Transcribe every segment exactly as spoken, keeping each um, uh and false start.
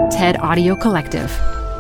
TED Audio Collective.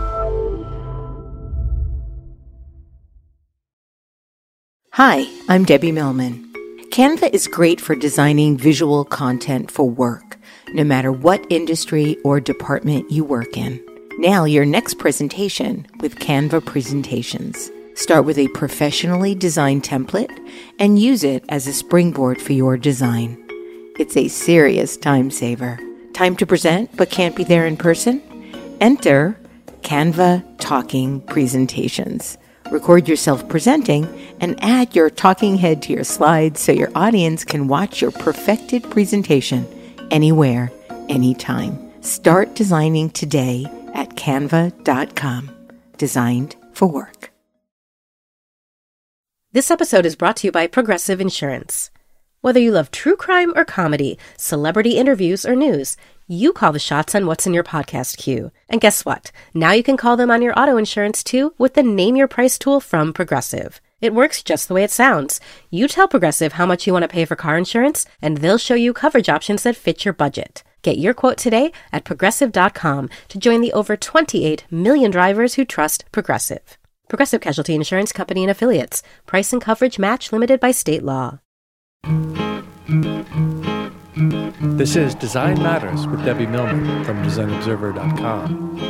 Hi, I'm Debbie Millman. Canva is great for designing visual content for work, no matter what industry or department you work in. Now your next presentation with Canva Presentations. Start with a professionally designed template and use it as a springboard for your design. It's a serious time saver. Time to present but can't be there in person? Enter Canva Talking Presentations. Record yourself presenting and add your talking head to your slides so your audience can watch your perfected presentation anywhere, anytime. Start designing today at canva dot com. Designed for work. This episode is brought to you by Progressive Insurance. Whether you love true crime or comedy, celebrity interviews or news, you call the shots on what's in your podcast queue. And guess what? Now you can call them on your auto insurance too with the Name Your Price tool from Progressive. It works just the way it sounds. You tell Progressive how much you want to pay for car insurance, and they'll show you coverage options that fit your budget. Get your quote today at progressive dot com to join the over twenty-eight million drivers who trust Progressive. Progressive Casualty Insurance Company and Affiliates. Price and coverage match limited by state law. This is Design Matters with Debbie Millman from design observer dot com.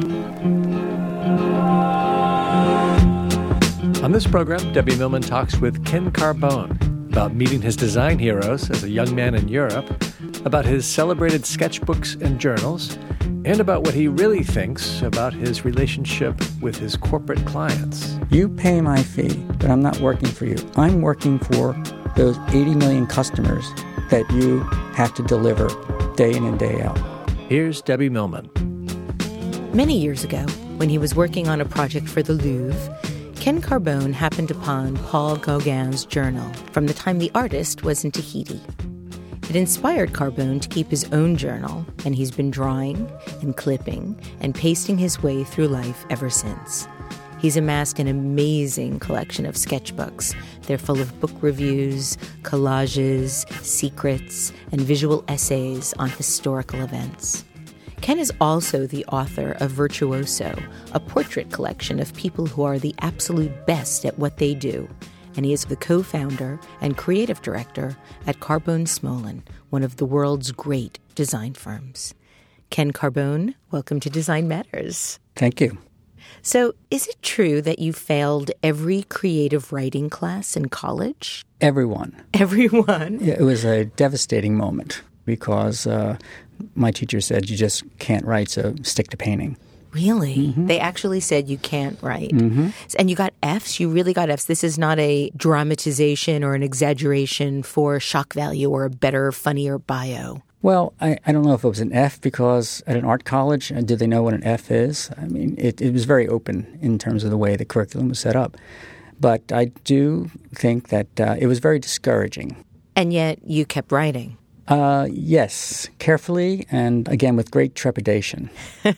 On this program, Debbie Millman talks with Ken Carbone about meeting his design heroes as a young man in Europe, about his celebrated sketchbooks and journals, and about what he really thinks about his relationship with his corporate clients. You pay my fee, but I'm not working for you. I'm working for those eighty million customers that you have to deliver day in and day out. Here's Debbie Millman. Many years ago, when he was working on a project for the Louvre, Ken Carbone happened upon Paul Gauguin's journal from the time the artist was in Tahiti. It inspired Carbone to keep his own journal, and he's been drawing and clipping and pasting his way through life ever since. He's amassed an amazing collection of sketchbooks. They're full of book reviews, collages, secrets, and visual essays on historical events. Ken is also the author of Virtuoso, a portrait collection of people who are the absolute best at what they do. And he is the co-founder and creative director at Carbone Smolin, one of the world's great design firms. Ken Carbone, welcome to Design Matters. Thank you. So, is it true that you failed every creative writing class in college? Everyone. Everyone? It was a devastating moment because uh, my teacher said you just can't write, so stick to painting. Really? Mm-hmm. They actually said you can't write. Mm-hmm. And you got Fs? You really got Fs? This is not a dramatization or an exaggeration for shock value or a better, funnier bio. Well, I, I don't know if it was an F because at an art college, uh, did they know what an F is? I mean, it, it was very open in terms of the way the curriculum was set up. But I do think that uh, it was very discouraging. And yet you kept writing. Uh, yes, carefully and, again, with great trepidation.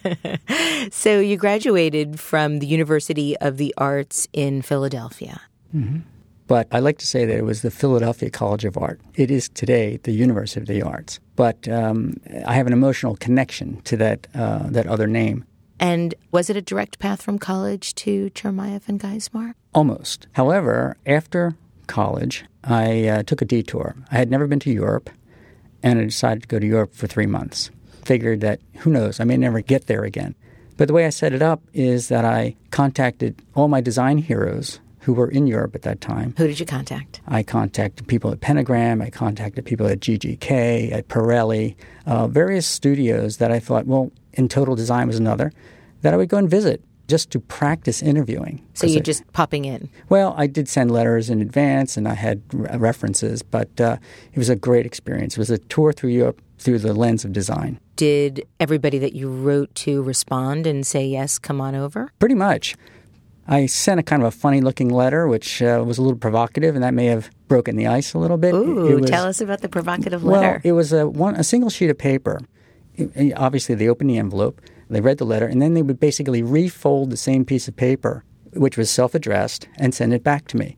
So you graduated from the University of the Arts in Philadelphia. Mm-hmm. But I like to say that it was the Philadelphia College of Art. It is today the University of the Arts. But um, I have an emotional connection to that uh, that other name. And was it a direct path from college to Chermayeff and Geismar? Almost. However, after college, I uh, took a detour. I had never been to Europe, and I decided to go to Europe for three months. Figured that, who knows, I may never get there again. But the way I set it up is that I contacted all my design heroes who were in Europe at that time. Who did you contact? I contacted people at Pentagram. I contacted people at G G K, at Pirelli, uh, various studios that I thought, well, in Total Design was another, that I would go and visit just to practice interviewing. So you're just popping in? Well, I did send letters in advance, and I had re- references, but uh, it was a great experience. It was a tour through Europe through the lens of design. Did everybody that you wrote to respond and say, yes, come on over? Pretty much. I sent a kind of a funny-looking letter, which uh, was a little provocative, and that may have broken the ice a little bit. Ooh, it was, tell us about the provocative letter. Well, it was a, one, a single sheet of paper. It, obviously, they opened the envelope, they read the letter, and then they would basically refold the same piece of paper, which was self-addressed, and send it back to me.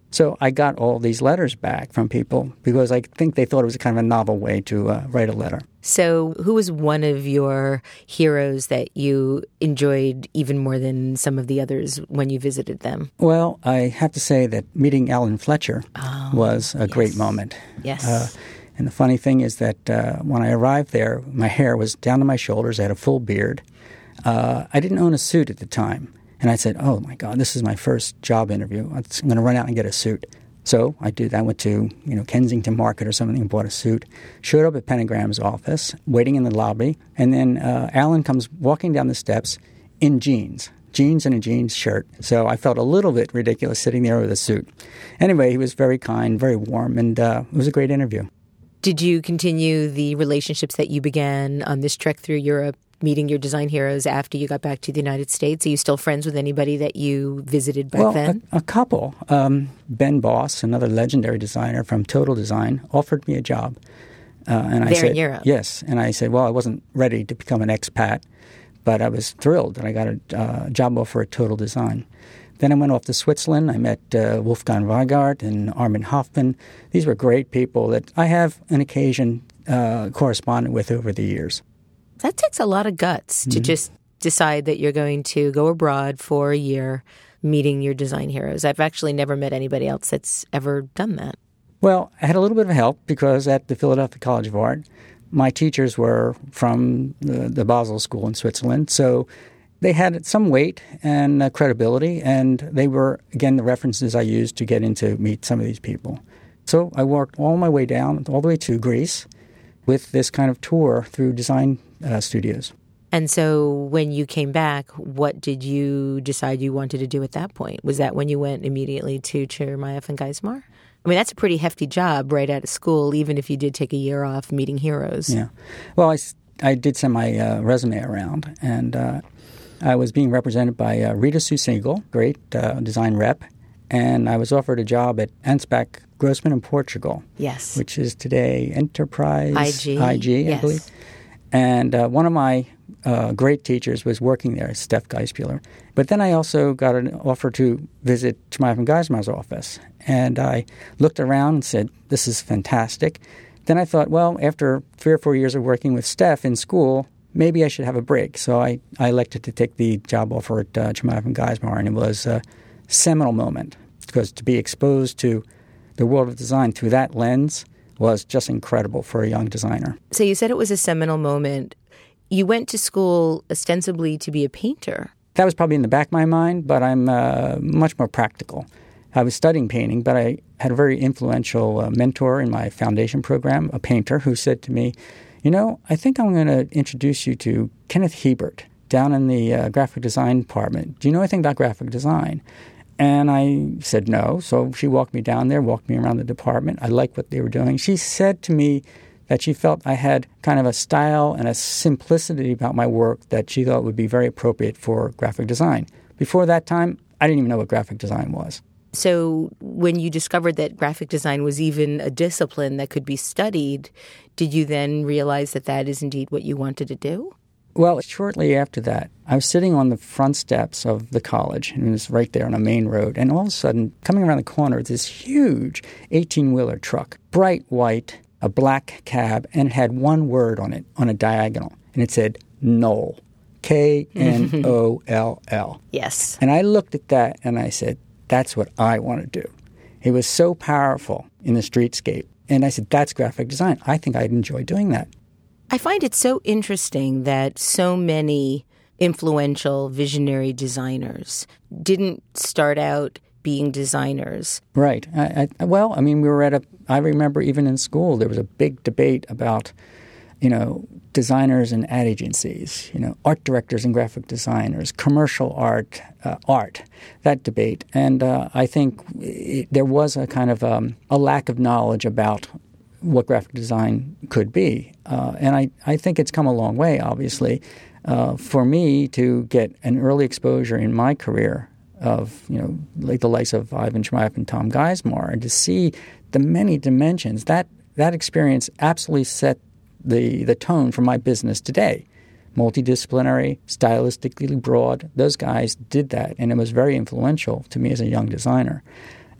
So I got all these letters back from people because I think they thought it was kind of a novel way to uh, write a letter. So who was one of your heroes that you enjoyed even more than some of the others when you visited them? Well, I have to say that meeting Alan Fletcher oh, was a yes. great moment. Yes. Uh, and the funny thing is that uh, when I arrived there, my hair was down to my shoulders. I had a full beard. Uh, I didn't own a suit at the time. And I said, oh, my God, this is my first job interview. I'm going to run out and get a suit. So I did. I went to, you know, Kensington Market or something and bought a suit. Showed up at Pentagram's office, waiting in the lobby. And then uh, Alan comes walking down the steps in jeans, jeans and a jeans shirt. So I felt a little bit ridiculous sitting there with a suit. Anyway, he was very kind, very warm, and uh, it was a great interview. Did you continue the relationships that you began on this trek through Europe, meeting your design heroes after you got back to the United States? Are you still friends with anybody that you visited back well, then? A, a couple. Um, Ben Boss, another legendary designer from Total Design, offered me a job. Uh, and I there said, in Europe? Yes. And I said, well, I wasn't ready to become an expat, but I was thrilled that I got a uh, job offer at Total Design. Then I went off to Switzerland. I met uh, Wolfgang Weigart and Armin Hoffman. These were great people that I have on occasion uh, corresponded with over the years. That takes a lot of guts to mm-hmm. just decide that you're going to go abroad for a year meeting your design heroes. I've actually never met anybody else that's ever done that. Well, I had a little bit of help because at the Philadelphia College of Art, my teachers were from the, the Basel School in Switzerland. So they had some weight and uh, credibility, and they were, again, the references I used to get in to meet some of these people. So I worked all my way down, all the way to Greece with this kind of tour through design Uh, studios. And so when you came back, what did you decide you wanted to do at that point? Was that when you went immediately to Chermayeff and Geismar? I mean, that's a pretty hefty job right out of school, even if you did take a year off meeting heroes. Yeah. Well, I, I did send my uh, resume around, and uh, I was being represented by uh, Rita Susiegel, great uh, design rep, and I was offered a job at Ansbach Grossman in Portugal. Yes. Which is today Enterprise I G, I G I yes. believe. And uh, one of my uh, great teachers was working there, Steph Geisbuehler. But then I also got an offer to visit Chermayeff and Geismar's office. And I looked around and said, this is fantastic. Then I thought, well, after three or four years of working with Steph in school, maybe I should have a break. So I, I elected to take the job offer at uh, Chermayeff and Geismar. And it was a seminal moment because to be exposed to the world of design through that lens was just incredible for a young designer. So you said it was a seminal moment. You went to school ostensibly to be a painter. That was probably in the back of my mind, but I'm uh, much more practical. I was studying painting, but I had a very influential uh, mentor in my foundation program, a painter, who said to me, you know, I think I'm going to introduce you to Kenneth Hebert down in the uh, graphic design department. Do you know anything about graphic design? And I said no. So she walked me down there, walked me around the department. I liked what they were doing. She said to me that she felt I had kind of a style and a simplicity about my work that she thought would be very appropriate for graphic design. Before that time, I didn't even know what graphic design was. So when you discovered that graphic design was even a discipline that could be studied, did you then realize that that is indeed what you wanted to do? Well, shortly after that, I was sitting on the front steps of the college, and it was right there on a main road, and all of a sudden, coming around the corner, this huge eighteen-wheeler truck, bright white, a black cab, and it had one word on it, on a diagonal, and it said Knoll, K N O L L. Yes. And I looked at that, and I said, that's what I want to do. It was so powerful in the streetscape, and I said, that's graphic design. I think I'd enjoy doing that. I find it so interesting that so many influential visionary designers didn't start out being designers. Right. I, I, well, I mean, we were at a, I remember even in school, there was a big debate about, you know, designers and ad agencies, you know, art directors and graphic designers, commercial art, uh, art, that debate. And uh, I think it, there was a kind of um, a lack of knowledge about what graphic design could be. Uh, and I, I think it's come a long way, obviously. Uh, for me to get an early exposure in my career of, you know, like the likes of Ivan Chermayeff and Tom Geismar, and to see the many dimensions, that that experience absolutely set the, the tone for my business today. Multidisciplinary, stylistically broad, those guys did that, and it was very influential to me as a young designer. But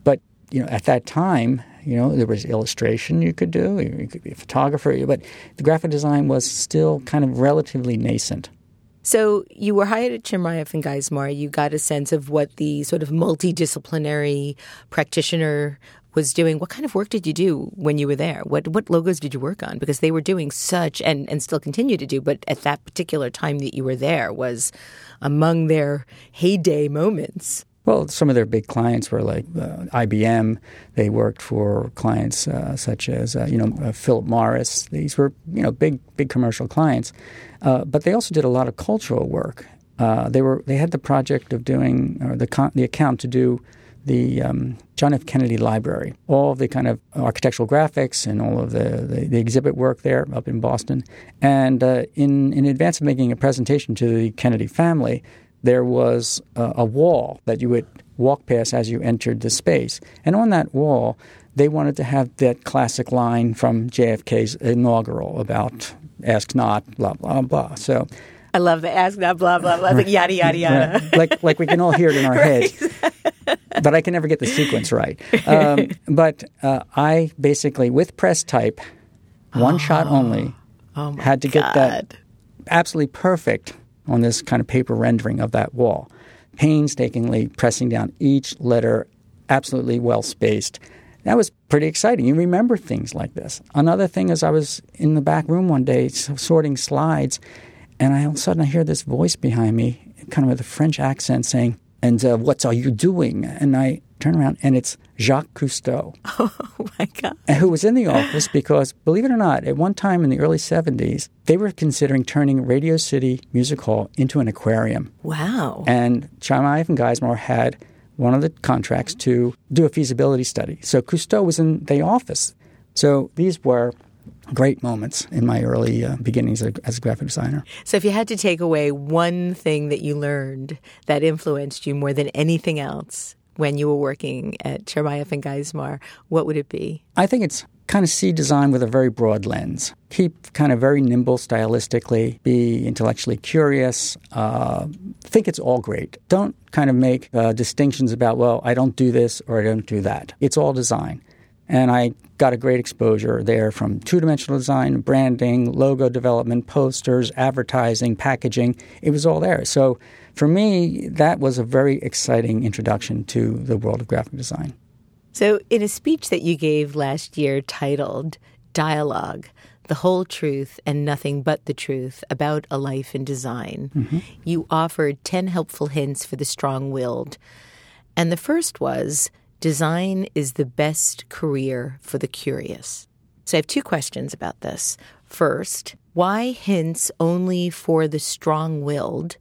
you know, at that time, you know, there was illustration you could do, you could be a photographer, but the graphic design was still kind of relatively nascent. So you were hired at Chermayeff and Geismar. You got a sense of what the sort of multidisciplinary practitioner was doing. What kind of work did you do when you were there? What what logos did you work on? Because they were doing such, and, and still continue to do, but at that particular time that you were there was among their heyday moments. Well, some of their big clients were like uh, I B M. They worked for clients uh, such as, uh, you know, uh, Philip Morris. These were, you know, big, big commercial clients. Uh, but they also did a lot of cultural work. Uh, they were they had the project of doing, or the con- the account to do the um, John F. Kennedy Library, all of the kind of architectural graphics and all of the, the, the exhibit work there up in Boston. And uh, in, in advance of making a presentation to the Kennedy family, there was a, a wall that you would walk past as you entered the space. And on that wall, they wanted to have that classic line from J F K's inaugural about ask not, blah, blah, blah. So I love the ask not, blah, blah, blah, like yada, yada, yada. Right. Like, like we can all hear it in our right. heads. But I can never get the sequence right. Um, but uh, I basically, with press type, one oh. shot only, oh my had to get God. that absolutely perfect on this kind of paper rendering of that wall, painstakingly pressing down each letter, absolutely well-spaced. That was pretty exciting. You remember things like this. Another thing is I was in the back room one day sorting slides, and I, all of a sudden I hear this voice behind me, kind of with a French accent saying, and uh, what are you doing? And I turn around, and it's Jacques Cousteau. Oh, my God. Who was in the office because, believe it or not, at one time in the early seventies, they were considering turning Radio City Music Hall into an aquarium. Wow. And Chermayeff and Geismar had one of the contracts to do a feasibility study. So Cousteau was in the office. So these were great moments in my early uh, beginnings as a graphic designer. So if you had to take away one thing that you learned that influenced you more than anything else when you were working at Chermayeff and Geismar, what would it be? I think it's kind of see design with a very broad lens. Keep kind of very nimble stylistically, be intellectually curious, uh, think it's all great. Don't kind of make uh, distinctions about, well, I don't do this or I don't do that. It's all design. And I got a great exposure there from two-dimensional design, branding, logo development, posters, advertising, packaging. It was all there. So for me, that was a very exciting introduction to the world of graphic design. So in a speech that you gave last year titled Dialogue, The Whole Truth and Nothing But the Truth About a Life in Design, mm-hmm. you offered ten helpful hints for the strong-willed. And the first was, design is the best career for the curious. So I have two questions about this. First, why hints only for the strong-willed?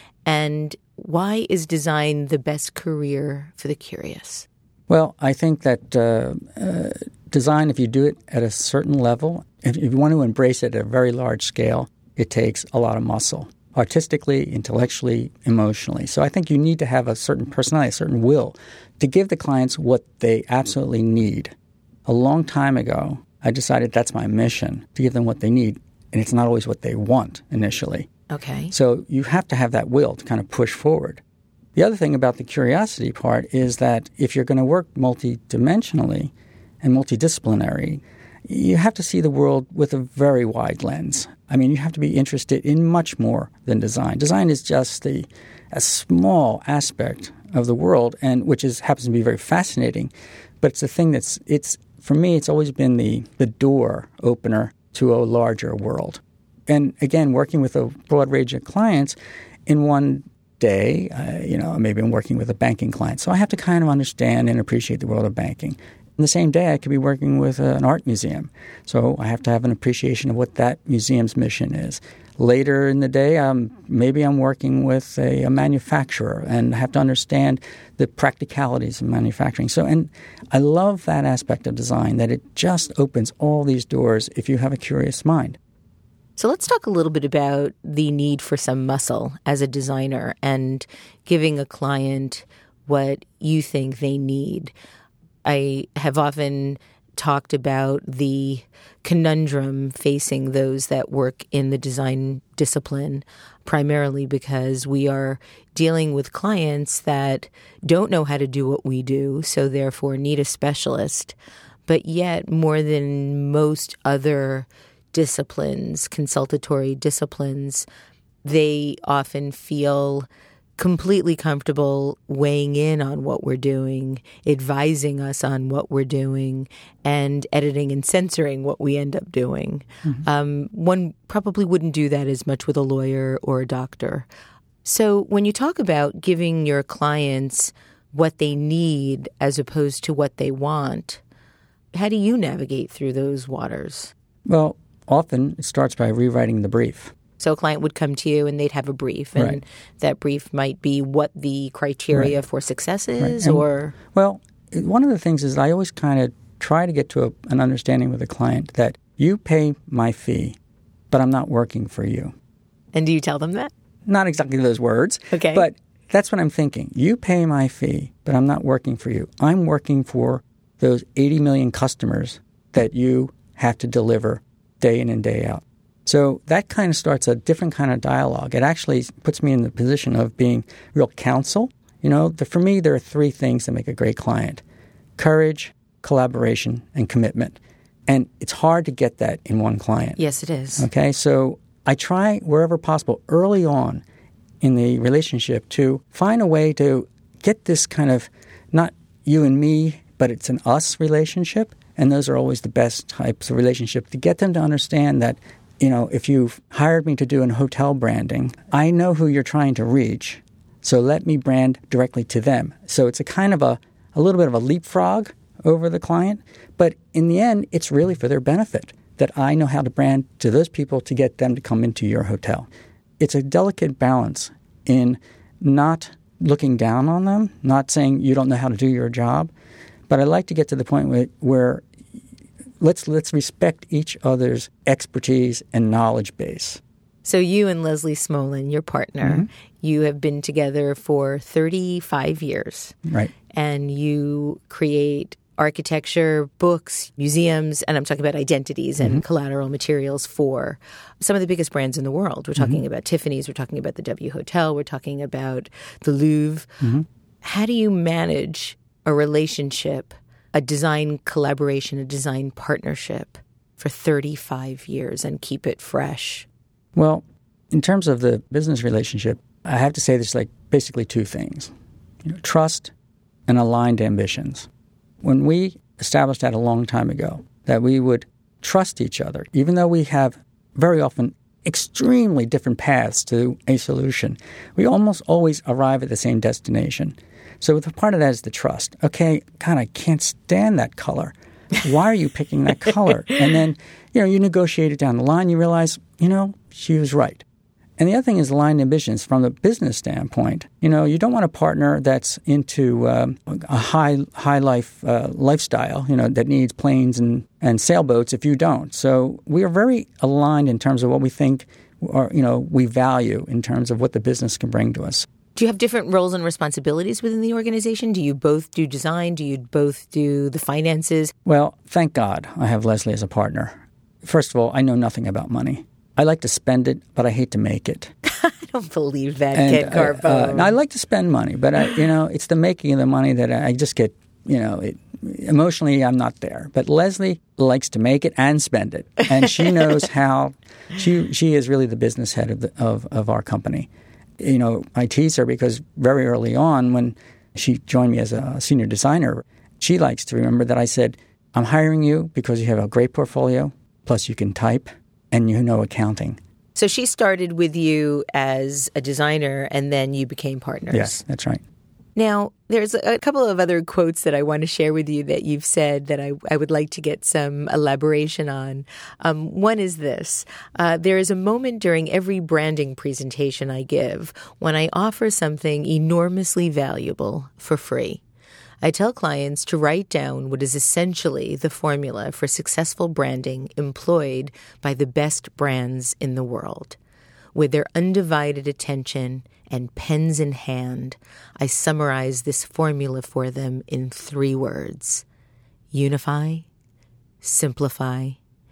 And why is design the best career for the curious? Well, I think that uh, uh, design, if you do it at a certain level, if you want to embrace it at a very large scale, it takes a lot of muscle, artistically, intellectually, emotionally. So I think you need to have a certain personality, a certain will to give the clients what they absolutely need. A long time ago, I decided that's my mission, to give them what they need, and it's not always what they want initially. Okay. So you have to have that will to kind of push forward. The other thing about the curiosity part is that if you're going to work multidimensionally and multidisciplinary, you have to see the world with a very wide lens. I mean, you have to be interested in much more than design. Design is just the, a small aspect of the world, and which is happens to be very fascinating. But it's the thing that's it's for me. It's always been the the door opener to a larger world. And again, working with a broad range of clients, in one day, uh, you know, maybe I'm working with a banking client, so I have to kind of understand and appreciate the world of banking. In the same day, I could be working with uh, an art museum, so I have to have an appreciation of what that museum's mission is. Later in the day, um, maybe I'm working with a, a manufacturer and have to understand the practicalities of manufacturing. So, and I love that aspect of design, that it just opens all these doors if you have a curious mind. So let's talk a little bit about the need for some muscle as a designer and giving a client what you think they need. I have often talked about the conundrum facing those that work in the design discipline, primarily because we are dealing with clients that don't know how to do what we do, so therefore need a specialist. But yet, more than most other disciplines, consultatory disciplines, they often feel completely comfortable weighing in on what we're doing, advising us on what we're doing, and editing and censoring what we end up doing. Mm-hmm. Um, one probably wouldn't do that as much with a lawyer or a doctor. So when you talk about giving your clients what they need as opposed to what they want, how do you navigate through those waters? Well, often it starts by rewriting the brief. So a client would come to you and they'd have a brief, and right. that brief might be what the criteria right. for success is, right. and, or? Well, one of the things is I always kind of try to get to a, an understanding with the client that you pay my fee, but I'm not working for you. And do you tell them that? Not exactly those words, okay. but that's what I'm thinking. You pay my fee, but I'm not working for you. I'm working for those eighty million customers that you have to deliver day in and day out. So that kind of starts a different kind of dialogue. It actually puts me in the position of being real counsel. You know, the, for me, there are three things that make a great client: courage, collaboration, and commitment. And it's hard to get that in one client. Yes, it is. Okay, so I try wherever possible early on in the relationship to find a way to get this kind of not you and me, but it's an us relationship. And those are always the best types of relationship, to get them to understand that, you know, if you've hired me to do an hotel branding, I know who you're trying to reach, so let me brand directly to them. So it's a kind of a, a little bit of a leapfrog over the client, but in the end, it's really for their benefit that I know how to brand to those people to get them to come into your hotel. It's a delicate balance in not looking down on them, not saying you don't know how to do your job, but I like to get to the point where, where let's let's respect each other's expertise and knowledge base. So you and Leslie Smolin, your partner, mm-hmm. you have been together for thirty-five years. Right. And you create architecture, books, museums, and I'm talking about identities and mm-hmm. collateral materials for some of the biggest brands in the world. We're talking mm-hmm. about Tiffany's, we're talking about the W Hotel, we're talking about the Louvre. Mm-hmm. How do you manage a relationship, a design collaboration, a design partnership for thirty-five years and keep it fresh? Well, in terms of the business relationship, I have to say there's like basically two things: you know, trust and aligned ambitions. When we established that a long time ago, that we would trust each other, even though we have very often extremely different paths to a solution, we almost always arrive at the same destination. So the part of that is the trust. Okay, God, I can't stand that color. Why are you picking that color? And then, you know, you negotiate it down the line, you realize, you know, she was right. And the other thing is aligned ambitions from the business standpoint. You know, you don't want a partner that's into um, a high high life uh, lifestyle, you know, that needs planes and, and sailboats if you don't. So we are very aligned in terms of what we think or, you know, we value in terms of what the business can bring to us. Do you have different roles and responsibilities within the organization? Do you both do design? Do you both do the finances? Well, thank God I have Leslie as a partner. First of all, I know nothing about money. I like to spend it, but I hate to make it. I don't believe that, Ken Carbone. Uh, uh, I like to spend money, but I, you know, it's the making of the money that I just get, you know, it, emotionally I'm not there. But Leslie likes to make it and spend it, and she knows how. She she is really the business head of the, of of our company. You know, I tease her because very early on when she joined me as a senior designer, she likes to remember that I said, I'm hiring you because you have a great portfolio, plus you can type and you know accounting. So she started with you as a designer and then you became partners. Yes, that's right. Now, there's a couple of other quotes that I want to share with you that you've said that I, I would like to get some elaboration on. Um, one is this. Uh, there is a moment during every branding presentation I give when I offer something enormously valuable for free. I tell clients to write down what is essentially the formula for successful branding employed by the best brands in the world. With their undivided attention and pens in hand, I summarize this formula for them in three words: unify, simplify,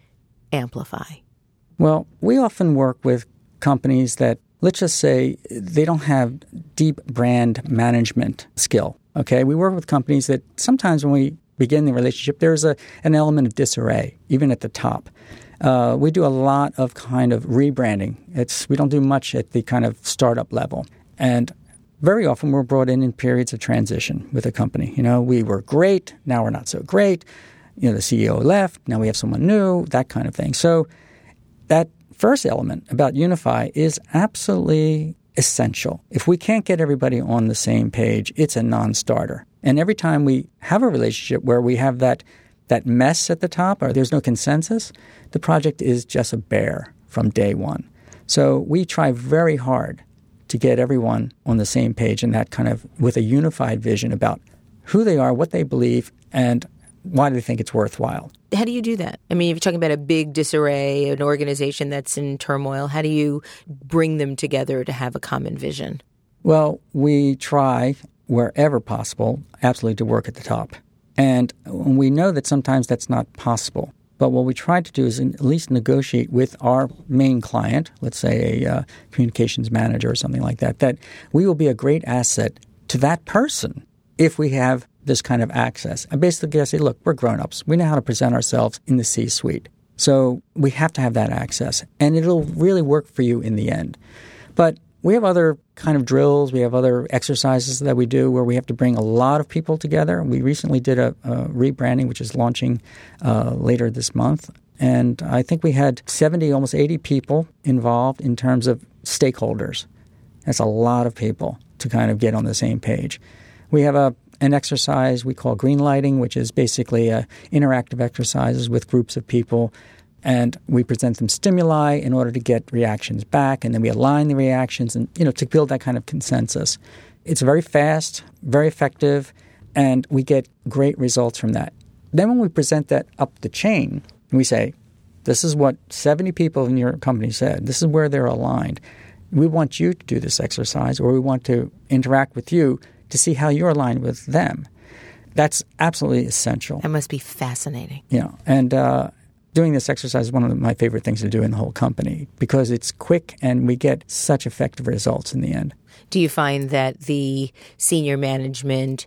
amplify? Well, we often work with companies that, let's just say, they don't have deep brand management skill. Okay, we work with companies that sometimes when we begin the relationship, there's a an element of disarray, even at the top. Uh, we do a lot of kind of rebranding. It's we don't do much at the kind of startup level. And very often we're brought in in periods of transition with a company. You know, we were great, now we're not so great. You know, the C E O left, now we have someone new, that kind of thing. So that first element about Unify is absolutely essential. If we can't get everybody on the same page, it's a non-starter. And every time we have a relationship where we have that that mess at the top or there's no consensus, the project is just a bear from day one. So we try very hard to get everyone on the same page and that kind of with a unified vision about who they are, what they believe, and why do they think it's worthwhile. How do you do that? I mean, if you're talking about a big disarray, an organization that's in turmoil, how do you bring them together to have a common vision? Well, we try, wherever possible, absolutely to work at the top. And we know that sometimes that's not possible. But what we try to do is at least negotiate with our main client, let's say a uh, communications manager or something like that, that we will be a great asset to that person if we have this kind of access. I basically say, look, we're grown-ups. We know how to present ourselves in the C-suite. So we have to have that access. And it'll really work for you in the end. But we have other kind of drills. We have other exercises that we do where we have to bring a lot of people together. We recently did a, a rebranding, which is launching uh, later this month. And I think we had seventy, almost eighty people involved in terms of stakeholders. That's a lot of people to kind of get on the same page. We have a an exercise we call green lighting, which is basically uh, interactive exercises with groups of people. And we present them stimuli in order to get reactions back. And then we align the reactions and, you know, to build that kind of consensus. It's very fast, very effective, and we get great results from that. Then when we present that up the chain, we say, this is what seventy people in your company said. This is where they're aligned. We want you to do this exercise, or we want to interact with you to see how you're aligned with them. That's absolutely essential. That must be fascinating. Yeah, you know, and uh, doing this exercise is one of my favorite things to do in the whole company because it's quick and we get such effective results in the end. Do you find that the senior management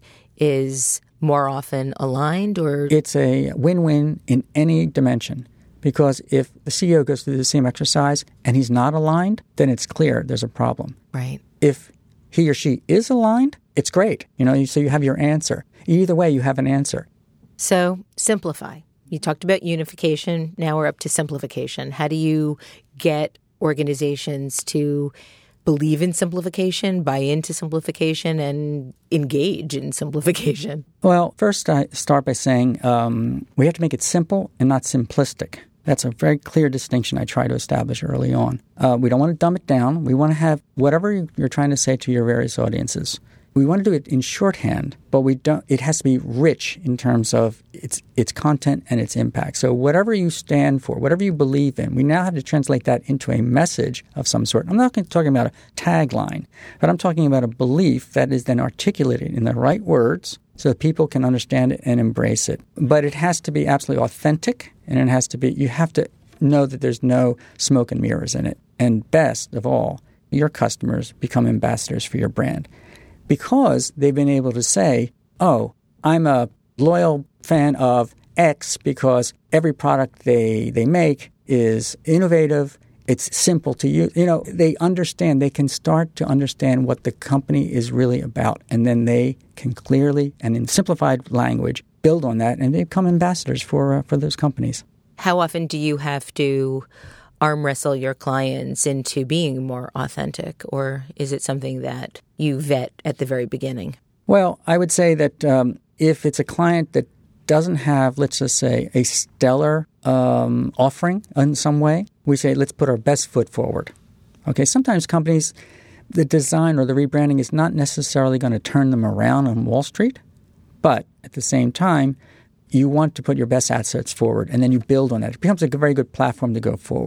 is more often aligned, or? It's a win-win in any dimension. Because if the C E O goes through the same exercise and he's not aligned, then it's clear there's a problem. Right. If he or she is aligned, it's great. You know, so you have your answer. Either way, you have an answer. So simplify. You talked about unification. Now we're up to simplification. How do you get organizations to believe in simplification, buy into simplification, and engage in simplification? Well, first I start by saying um, we have to make it simple and not simplistic. That's a very clear distinction I try to establish early on. Uh, we don't want to dumb it down. We want to have whatever you're trying to say to your various audiences. We want to do it in shorthand, but we don't. It has to be rich in terms of its its content and its impact. So whatever you stand for, whatever you believe in, we now have to translate that into a message of some sort. I'm not talking about a tagline, but I'm talking about a belief that is then articulated in the right words so that people can understand it and embrace it. But it has to be absolutely authentic, and it has to be. You have to know that there's no smoke and mirrors in it. And best of all, your customers become ambassadors for your brand. Because they've been able to say, oh, I'm a loyal fan of X because every product they, they make is innovative, it's simple to use. You know, they understand, they can start to understand what the company is really about, and then they can clearly and in simplified language build on that, and they become ambassadors for uh, for those companies. How often do you have to arm wrestle your clients into being more authentic, or is it something that you vet at the very beginning? Well, I would say that um, if it's a client that doesn't have, let's just say, a stellar um, offering in some way, we say, let's put our best foot forward. Okay, sometimes companies, the design or the rebranding is not necessarily going to turn them around on Wall Street, but at the same time, you want to put your best assets forward, and then you build on that. It becomes a very good platform to go forward.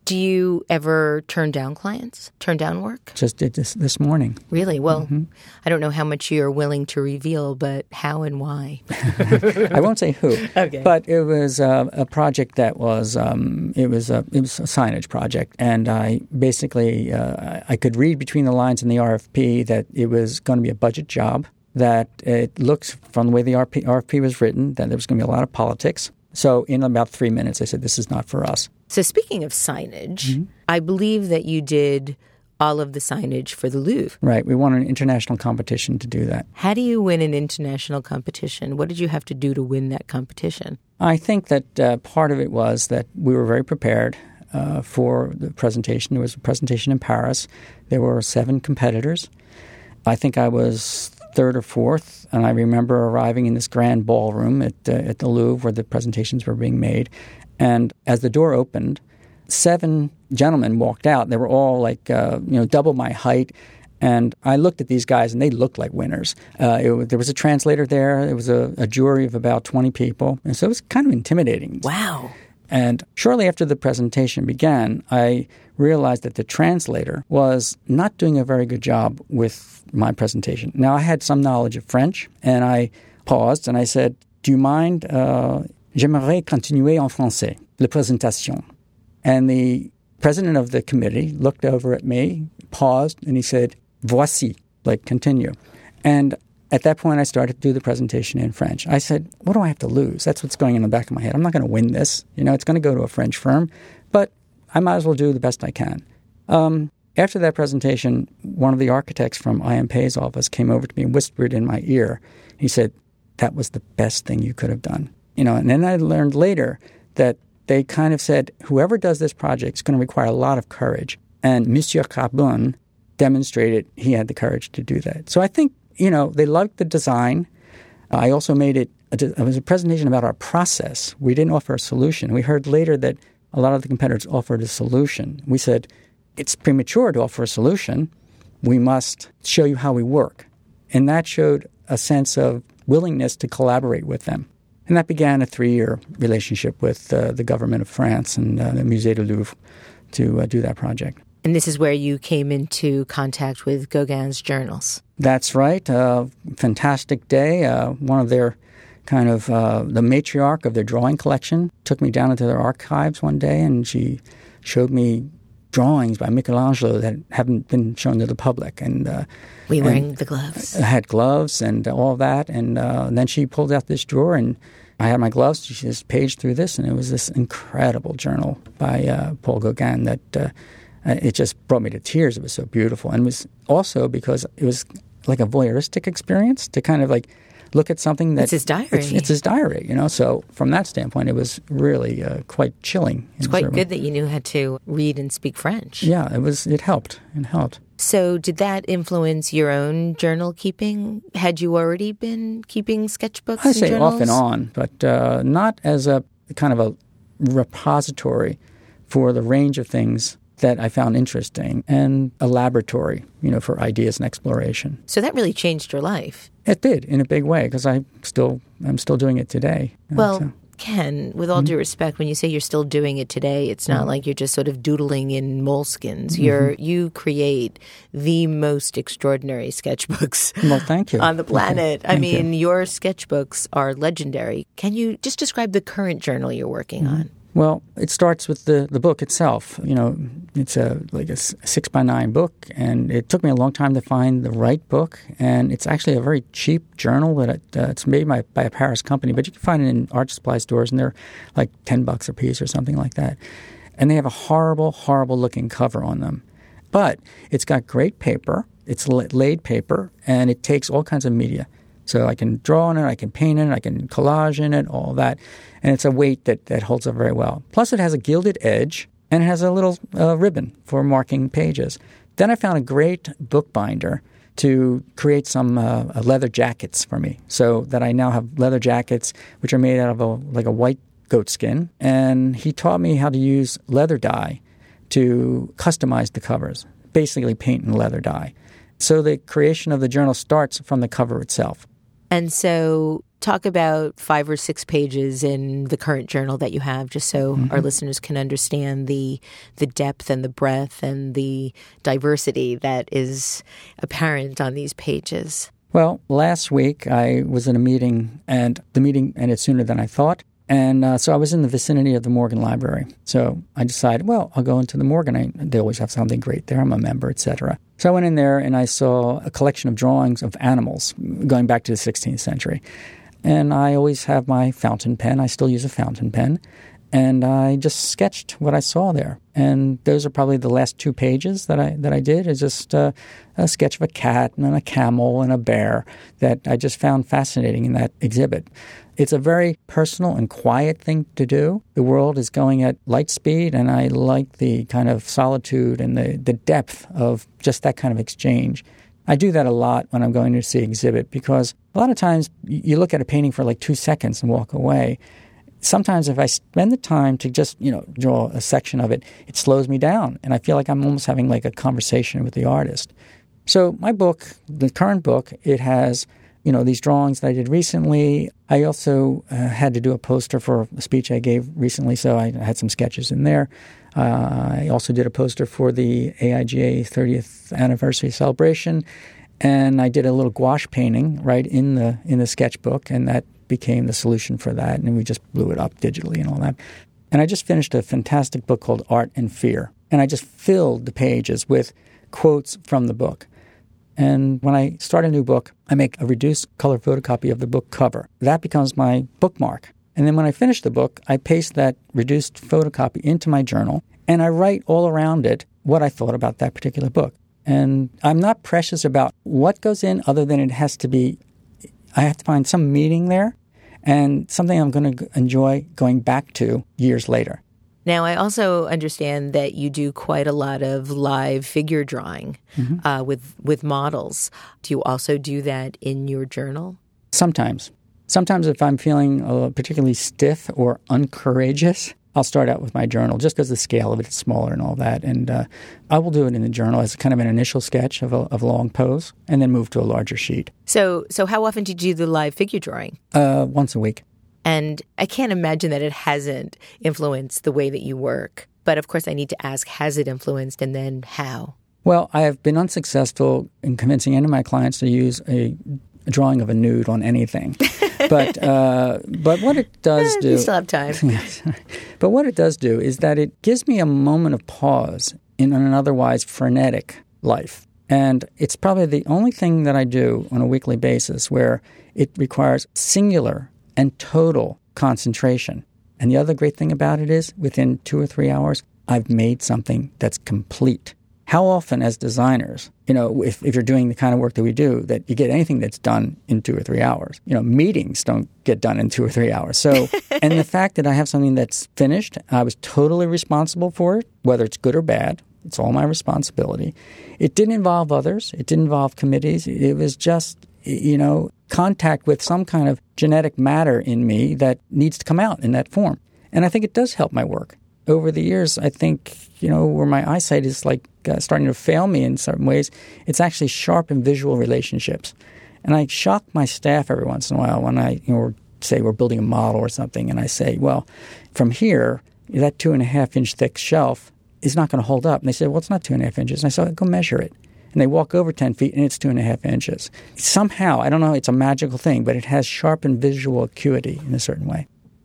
Do you ever turn down clients, turn down work? Just did this this morning. Really? Well, mm-hmm. I don't know how much you're willing to reveal, but how and why? I won't say who. Okay. But it was uh, a project that was um, it was a it was a signage project, and I basically uh, I could read between the lines in the R F P that it was going to be a budget job. That it looks from the way the R F P was written that there was going to be a lot of politics. So in about three minutes, I said, this is not for us. So speaking of signage, mm-hmm. I believe that you did all of the signage for the Louvre. Right. We won an international competition to do that. How do you win an international competition? What did you have to do to win that competition? I think that uh, part of it was that we were very prepared uh, for the presentation. There was a presentation in Paris. There were seven competitors. I think I was third or fourth, and I remember arriving in this grand ballroom at uh, at the Louvre where the presentations were being made. And as the door opened, seven gentlemen walked out. They were all like, uh, you know, double my height. And I looked at these guys, and they looked like winners. Uh, it, there was a translator there. There was a, a jury of about twenty people. And so it was kind of intimidating. Wow. And shortly after the presentation began, I realized that the translator was not doing a very good job with my presentation. Now, I had some knowledge of French, and I paused and I said, do you mind, uh, j'aimerais continuer en français, la présentation. And the president of the committee looked over at me, paused, and he said, voici, like continue. And at that point, I started to do the presentation in French. I said, what do I have to lose? That's what's going in the back of my head. I'm not going to win this. You know, it's going to go to a French firm, but I might as well do the best I can. Um, after that presentation, one of the architects from I M Pei's office came over to me and whispered in my ear. He said, that was the best thing you could have done. You know, and then I learned later that they kind of said, whoever does this project is going to require a lot of courage. And Monsieur Carbon demonstrated he had the courage to do that. So I think, you know, they liked the design. I also made it, it was a presentation about our process. We didn't offer a solution. We heard later that a lot of the competitors offered a solution. We said, it's premature to offer a solution. We must show you how we work. And that showed a sense of willingness to collaborate with them. And that began a three-year relationship with uh, the government of France and uh, the Musée du Louvre to uh, do that project. And this is where you came into contact with Gauguin's journals. That's right. Uh, fantastic day. Uh, one of their kind of, uh, the matriarch of their drawing collection took me down into their archives one day, and she showed me drawings by Michelangelo that haven't been shown to the public. And uh, Were you and wearing the gloves? I had gloves and all that. And, uh, and then she pulled out this drawer, and I had my gloves. She just paged through this, and it was this incredible journal by uh, Paul Gauguin that uh, it just brought me to tears. It was so beautiful. And it was also because it was like a voyeuristic experience to kind of like look at something that... It's his diary. It's, it's his diary, you know. So from that standpoint, it was really uh, quite chilling. It's quite good that you knew how to read and speak French. Yeah, it was. It helped. It helped. So did that influence your own journal keeping? Had you already been keeping sketchbooks I and say journals? off and on, but uh, not as a kind of a repository for the range of things that I found interesting, and a laboratory, you know, for ideas and exploration. So that really changed your life. It did, in a big way, because I still, I'm still doing it today. Well, so. Ken, with all mm-hmm. due respect, when you say you're still doing it today, it's not mm-hmm. like you're just sort of doodling in moleskins. Mm-hmm. You're you create the most extraordinary sketchbooks well, thank you. on the planet. Okay. I mean, you. your sketchbooks are legendary. Can you just describe the current journal you're working mm-hmm. on? Well, it starts with the, the book itself. You know, it's a like a six by nine book, and it took me a long time to find the right book. And it's actually a very cheap journal that it, uh, it's made by, by a Paris company, but you can find it in art supply stores, and they're like ten bucks a piece or something like that. And they have a horrible, horrible looking cover on them, but it's got great paper. It's laid paper, and it takes all kinds of media. So I can draw in it, I can paint in it, I can collage in it, all that. And it's a weight that, that holds up very well. Plus it has a gilded edge, and it has a little uh, ribbon for marking pages. Then I found a great bookbinder to create some uh, leather jackets for me, so that I now have leather jackets which are made out of a, like a white goat skin. And he taught me how to use leather dye to customize the covers, basically paint and leather dye. So the creation of the journal starts from the cover itself. And so talk about five or six pages in the current journal that you have, just so mm-hmm. our listeners can understand the the depth and the breadth and the diversity that is apparent on these pages. Well, last week I was in a meeting, and the meeting ended sooner than I thought. And uh, so I was in the vicinity of the Morgan Library. So I decided, well, I'll go into the Morgan. I, they always have something great there. I'm a member, et cetera. So I went in there and I saw a collection of drawings of animals going back to the sixteenth century. And I always have my fountain pen. I still use a fountain pen. And I just sketched what I saw there. And those are probably the last two pages that I that I did. It's just uh, a sketch of a cat and a camel and a bear that I just found fascinating in that exhibit. It's a very personal and quiet thing to do. The world is going at light speed, and I like the kind of solitude and the, the depth of just that kind of exchange. I do that a lot when I'm going to see an exhibit because a lot of times you look at a painting for like two seconds and walk away. Sometimes if I spend the time to just, you know, draw a section of it, it slows me down, and I feel like I'm almost having like a conversation with the artist. So my book, the current book, it has, you know, these drawings that I did recently. I also uh, had to do a poster for a speech I gave recently, so I had some sketches in there. Uh, I also did a poster for the A I G A thirtieth anniversary celebration, and I did a little gouache painting right in the in the sketchbook, and that became the solution for that, and we just blew it up digitally and all that. And I just finished a fantastic book called Art and Fear, and I just filled the pages with quotes from the book. And when I start a new book, I make a reduced color photocopy of the book cover. That becomes my bookmark. And then when I finish the book, I paste that reduced photocopy into my journal, and I write all around it what I thought about that particular book. And I'm not precious about what goes in other than it has to be, I have to find some meaning there and something I'm going to enjoy going back to years later. Now, I also understand that you do quite a lot of live figure drawing mm-hmm. uh, with with models. Do you also do that in your journal? Sometimes. Sometimes if I'm feeling uh, particularly stiff or uncourageous, I'll start out with my journal just because the scale of it is smaller and all that. And uh, I will do it in the journal as kind of an initial sketch of a, of a long pose and then move to a larger sheet. So so how often do you do the live figure drawing? Uh, once a week. And I can't imagine that it hasn't influenced the way that you work. But of course, I need to ask, has it influenced, and then how? Well, I have been unsuccessful in convincing any of my clients to use a drawing of a nude on anything. But uh, but what it does do... You still have time. But what it does do is that it gives me a moment of pause in an otherwise frenetic life. And it's probably the only thing that I do on a weekly basis where it requires singular and total concentration. And the other great thing about it is within two or three hours, I've made something that's complete. How often as designers, you know, if, if you're doing the kind of work that we do, that you get anything that's done in two or three hours. You know, meetings don't get done in two or three hours. So, and the fact that I have something that's finished, I was totally responsible for it, whether it's good or bad. It's all my responsibility. It didn't involve others. It didn't involve committees. It was just, you know, contact with some kind of genetic matter in me that needs to come out in that form. And I think it does help my work. Over the years, I think, you know, where my eyesight is like uh, starting to fail me in certain ways, it's actually sharpened visual relationships. And I shock my staff every once in a while when I, you know, say we're building a model or something, and I say, well, from here, that two and a half inch thick shelf is not going to hold up. And they say, well, it's not two and a half inches. And I say, go measure it. And they walk over ten feet, and it's two and a half inches. Somehow, I don't know, it's a magical thing, but it has sharpened visual acuity in a certain way.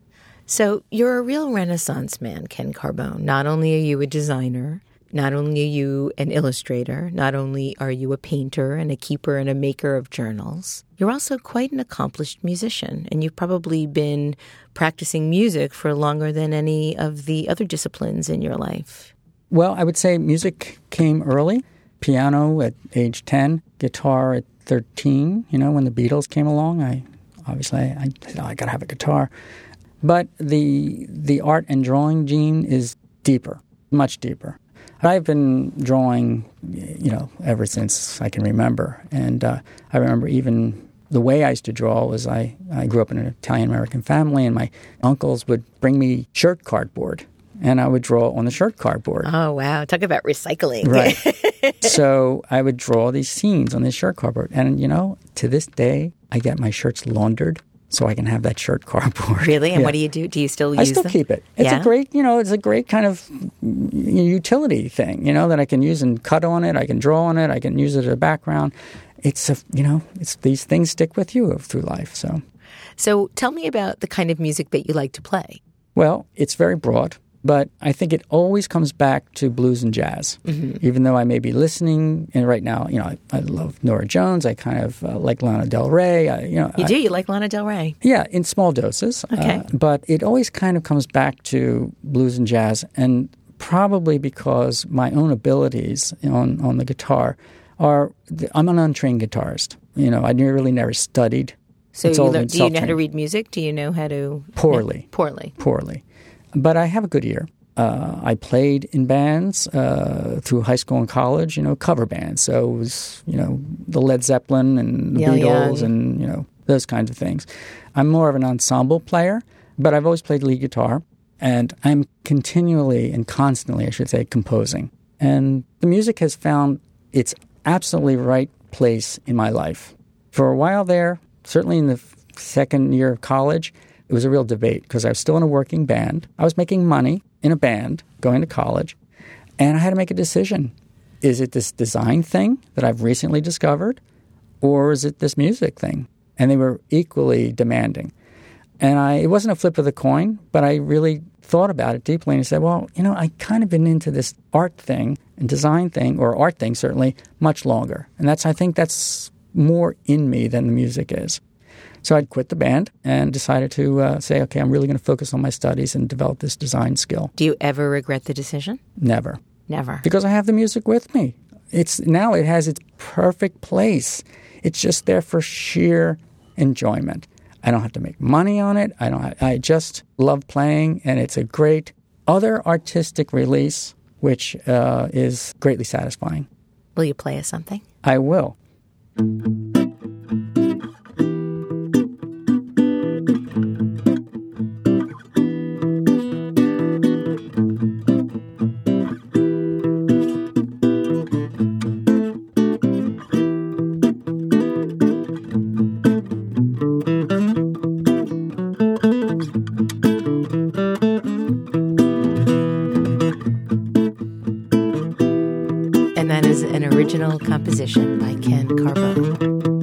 So you're a real Renaissance man, Ken Carbone. Not only are you a designer, not only are you an illustrator, not only are you a painter and a keeper and a maker of journals, you're also quite an accomplished musician. And you've probably been practicing music for longer than any of the other disciplines in your life. Well, I would say music came early. Piano at age ten, guitar at thirteen. You know, when the Beatles came along, I obviously I said, oh, I got to have a guitar. But the the art and drawing gene is deeper, much deeper. I've been drawing, you know, ever since I can remember. And uh, I remember even the way I used to draw was I, I grew up in an Italian-American family, and my uncles would bring me shirt cardboard. And I would draw on the shirt cardboard. Oh, wow. Talk about recycling. Right. So I would draw these scenes on this shirt cardboard. And, you know, to this day, I get my shirts laundered so I can have that shirt cardboard. Really? And yeah. what do you do? Do you still use I still them? keep it. It's yeah? a great, you know, it's a great kind of utility thing, you know, that I can use and cut on it. I can draw on it. I can use it as a background. It's, a, you know, it's these things stick with you through life. So, So tell me about the kind of music that you like to play. Well, it's very broad. But I think it always comes back to blues and jazz, mm-hmm. even though I may be listening. And right now, you know, I, I love Norah Jones. I kind of uh, like Lana Del Rey. I, you know, you I, do? You like Lana Del Rey? Yeah, in small doses. Okay. Uh, but it always kind of comes back to blues and jazz, and probably because my own abilities on, on the guitar are – I'm an untrained guitarist. You know, I really never studied. So you learn, do you know how to read music? Do you know how to – Poorly. No, poorly. Poorly. But I have a good ear. Uh, I played in bands uh, through high school and college, you know, cover bands. So it was, you know, the Led Zeppelin and the yeah, Beatles yeah. and, you know, those kinds of things. I'm more of an ensemble player, but I've always played lead guitar. And I'm continually and constantly, I should say, composing. And the music has found its absolutely right place in my life. For a while there, certainly in the second year of college, it was a real debate because I was still in a working band. I was making money in a band going to college, and I had to make a decision. Is it this design thing that I've recently discovered, or is it this music thing? And they were equally demanding. And I, it wasn't a flip of the coin, but I really thought about it deeply and said, well, you know, I kind of been into this art thing and design thing, or art thing certainly, much longer. And that's I think that's more in me than the music is. So I'd quit the band and decided to uh, say, okay, I'm really going to focus on my studies and develop this design skill. Do you ever regret the decision? Never. Never. Because I have the music with me. It's now it has its perfect place. It's just there for sheer enjoyment. I don't have to make money on it. I don't. I just love playing, and it's a great other artistic release, which uh, is greatly satisfying. Will you play us something? I will. And that is an original composition by Ken Carbone.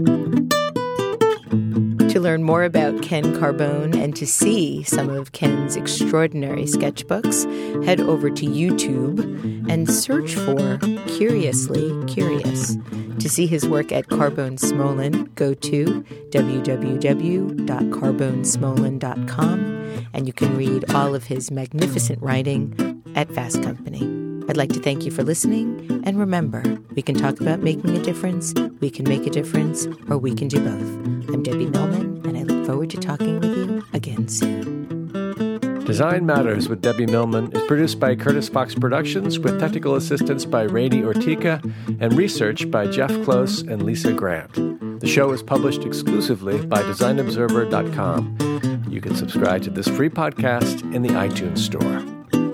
To learn more about Ken Carbone and to see some of Ken's extraordinary sketchbooks, head over to YouTube and search for Curiously Curious. To see his work at Carbone Smolin, go to w w w dot carbone smolin dot com, and you can read all of his magnificent writing at Fast Company. I'd like to thank you for listening, and remember, we can talk about making a difference, we can make a difference, or we can do both. I'm Debbie Millman, and I look forward to talking with you again soon. Design Matters with Debbie Millman is produced by Curtis Fox Productions with technical assistance by Rainey Ortica and research by Jeff Close and Lisa Grant. The show is published exclusively by design observer dot com. You can subscribe to this free podcast in the iTunes Store.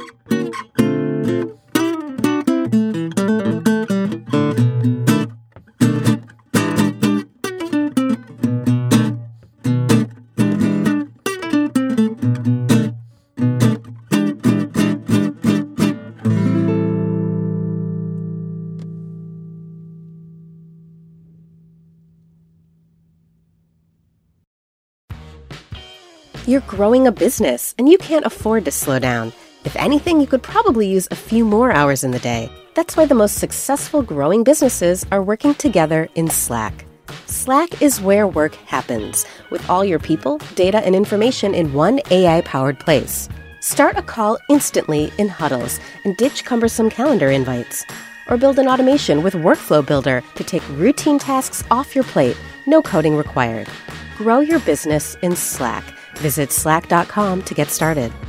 You're growing a business, and you can't afford to slow down. If anything, you could probably use a few more hours in the day. That's why the most successful growing businesses are working together in Slack. Slack is where work happens, with all your people, data, and information in one A I-powered place. Start a call instantly in huddles and ditch cumbersome calendar invites. Or build an automation with Workflow Builder to take routine tasks off your plate, no coding required. Grow your business in Slack. Visit slack dot com to get started.